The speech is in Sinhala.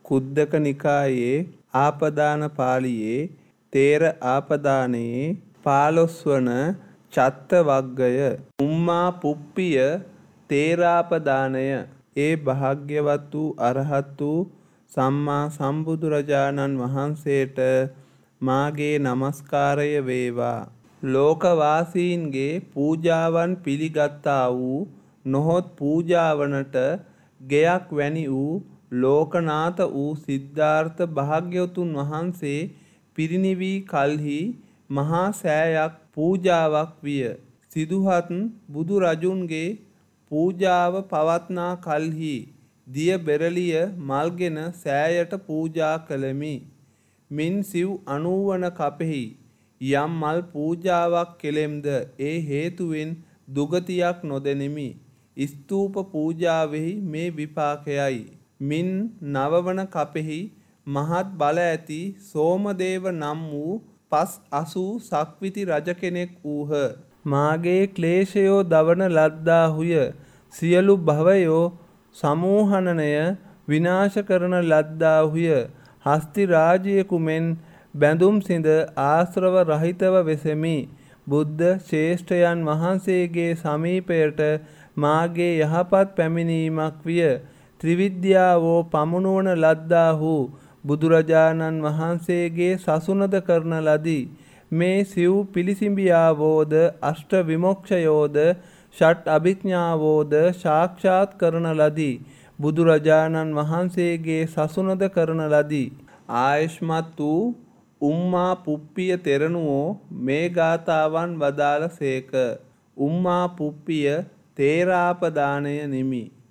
කුද්දක නිකායේ ආපදාන පාළියේ තේර ආපදානයේ 15 වන චත්ත වග්ගය. උම්මා පුප්පිය තේරාපදානය. ඒ භාග්‍යවත් වූ අරහත් වූ සම්මා සම්බුදුරජාණන් වහන්සේට මාගේ නමස්කාරය වේවා. ලෝකවාසීන්ගේ පූජාවන් පිළිගත්තා වූ නොහොත් පූජාවනට ගෙයක් වැනි වූ ලෝකනාත වූ සිද්ධාර්ථ භාග්‍යවතුන් වහන්සේ පිරිනිවී කල්හි මහා සෑයක් පූජාවක් විය. සිදුහත් බුදු රජුන්ගේ පූජාව පවත්නා කල්හි දිය බෙරළිය මල්ගෙන සෑයට පූජා කළෙමි. මින් සිව් 90 වන කපෙහි යම් මල් පූජාවක් කෙලෙම්ද ඒ හේතුවෙන් දුගතියක් නොදෙනෙමි. ස්තූප පූජාවෙහි මේ විපාකයයි. මින් 9 වන කපෙහි මහත් බල ඇති සෝමදේව නම් වූ 580 සක්විති රජ කෙනෙක් වූහ. මාගේ ක්ලේශයෝ දවන ලද්දාහුය. සියලු භවයෝ සමූහනනය විනාශ කරන ලද්දාහුය. හස්ති රාජ්‍යයෙකු මෙන් බැඳුම් සිඳ ආශ්‍රව රහිතව වෙසෙමි. බුද්ධ ශ්‍රේෂ්ඨයන් වහන්සේගේ සමීපයට මාගේ යහපත් පැමිණීමක් විය. ත්‍රිවිද්‍යාවෝ පමුණුවන ලද්දාහු බුදුරජාණන් වහන්සේගේ සසුනද කරන ලදී. මේ සිව් පිළිසිඹියාවෝද අෂ්ට විමොක්ෂයෝද ෂට් අභිඥාවෝද සාක්ෂාත් කරන ලදී. බුදුරජාණන් වහන්සේගේ සසුනද කරන ලදී. ආයුෂ්මත් වූ උම්මා පුප්පිය තෙරණුවෝ මේ ගාථාවන් වදාළ සේක. උම්මා පුප්පිය තේරාපදානය නිමි.